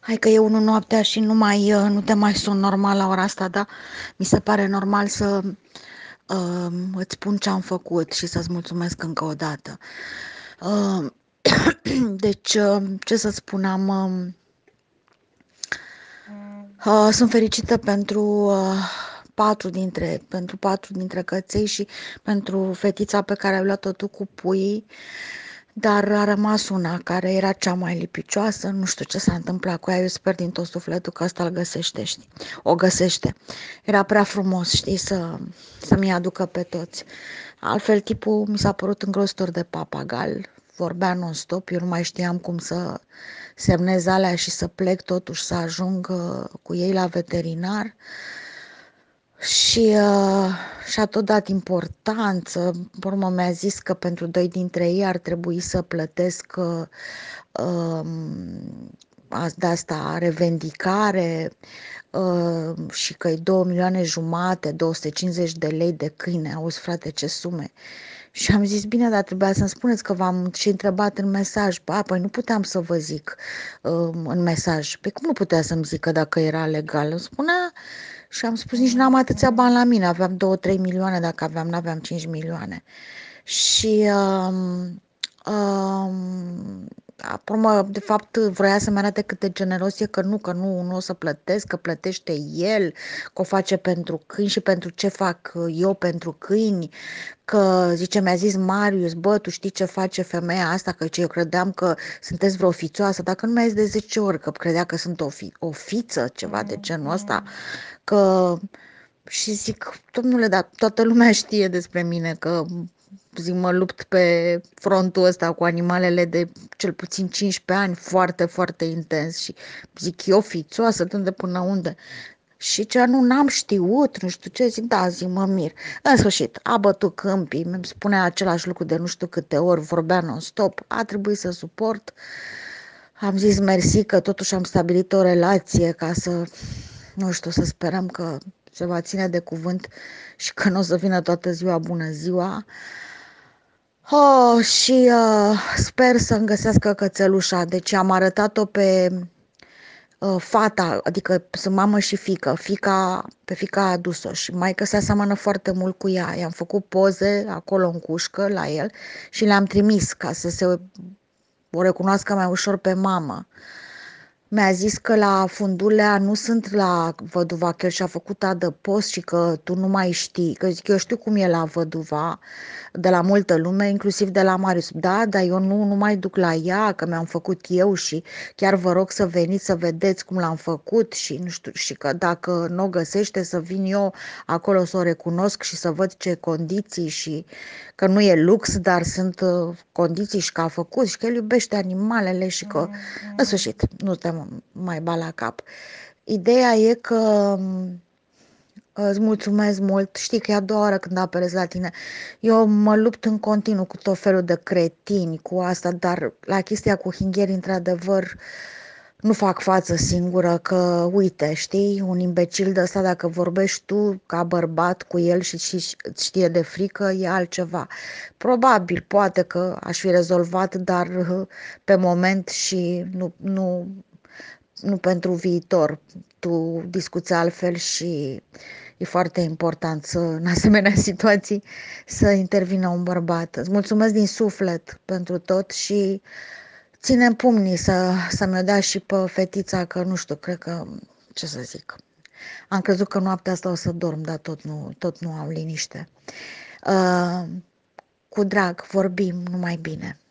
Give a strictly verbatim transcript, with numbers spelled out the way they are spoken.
Hai că e unu noaptea și nu mai, uh, nu te mai sun normal la ora asta, da? Mi se pare normal să uh, îți spun ce am făcut și să-ți mulțumesc încă o dată. Uh, deci, uh, ce să spun, am, um, uh, sunt fericită pentru uh, patru dintre, pentru patru dintre căței și pentru fetița pe care ai luat-o tu cu puii. Dar a rămas una care era cea mai lipicioasă, nu știu ce s-a întâmplat cu ea, eu sper din tot sufletul că ăsta îl găsește, știi? O găsește. Era prea frumos, știi, să, să-mi aducă pe toți. Altfel, tipul mi s-a părut îngrozitor de papagal, vorbea non-stop, eu nu mai știam cum să semnez alea și să plec totuși să ajung uh, cu ei la veterinar. Și uh, și-a tot dat importanță. Pe urmă mi-a zis că pentru doi dintre ei ar trebui să plătesc uh, uh, de asta revendicare uh, și că e două milioane jumate, două sute cincizeci de lei de câine. Auzi, frate, ce sume! Și am zis, bine, dar trebuia să-mi spuneți că v-am și întrebat în mesaj. Ba, păi nu puteam să vă zic uh, în mesaj. Păi cum nu putea să-mi zică dacă era legal? Îmi spunea și am spus, nici n-am atâția bani la mine, aveam două trei milioane, dacă aveam, n-aveam cinci milioane. Și um, um, Acum, de fapt, vroia să-mi arate cât de generos e, că nu, că nu, nu o să plătesc, că plătește el, că o face pentru câini și pentru ce fac eu pentru câini, că, zice, mi-a zis Marius, bă, tu știi ce face femeia asta, că ce eu credeam că sunteți vreo fițoasă, dacă nu mi-a zis de zece ori că credea că sunt o, fi, o fiță, ceva de genul ăsta, că și zic, domnule, dar toată lumea știe despre mine că zic, mă lupt pe frontul ăsta cu animalele de cel puțin cincisprezece ani, foarte, foarte intens și zic, eu fițoasă, de unde până unde? Și ce nu, n-am știut, nu știu ce, zic, da, zic, mă mir. În sfârșit, a bătut câmpii, îmi spunea același lucru de nu știu câte ori, vorbea non-stop, a trebuit să suport. Am zis mersi că totuși am stabilit o relație ca să, nu știu, să sperăm că se va ține de cuvânt și că nu o să vină toată ziua bună ziua. Oh, și uh, sper să-mi găsească cățelușa. Deci am arătat-o pe uh, fata, adică sunt mamă și fică. Fica, pe fica a adus-o și maică se aseamănă foarte mult cu ea. I-am făcut poze acolo în cușcă la el și le-am trimis ca să se o recunoască mai ușor pe mamă. Mi-a zis că la Fundulea nu sunt la Văduva, că el și-a făcut adăpost și că tu nu mai știi. Că zic, eu știu cum e la Văduva, de la multă lume, inclusiv de la Marius. Da, dar eu nu, nu mai duc la ea, că mi-am făcut eu și chiar vă rog să veniți să vedeți cum l-am făcut și nu știu, și că dacă nu o găsește să vin eu acolo să o recunosc și să văd ce condiții și că nu e lux, dar sunt uh, condiții și că a făcut și că el iubește animalele și că, în sfârșit, nu te mai ba la cap. Ideea e că um, îți mulțumesc mult, știi că e a doua oară când apelez la tine. Eu mă lupt în continuu cu tot felul de cretini, cu asta, dar la chestia cu Hinghieri, într-adevăr, nu fac față singură, că, uite, știi, un imbecil de ăsta, dacă vorbești tu ca bărbat cu el și, și îți știe de frică, e altceva. Probabil, poate că aș fi rezolvat, dar pe moment și nu, nu, nu pentru viitor. Tu discuți altfel și e foarte important să, în asemenea situații, să intervină un bărbat. Îți mulțumesc din suflet pentru tot și ținem pumnii să, să-mi o dea și pe fetița, că nu știu, cred că, ce să zic, am crezut că noaptea asta o să dorm, dar tot nu, tot nu am liniște. Uh, cu drag, vorbim, numai bine.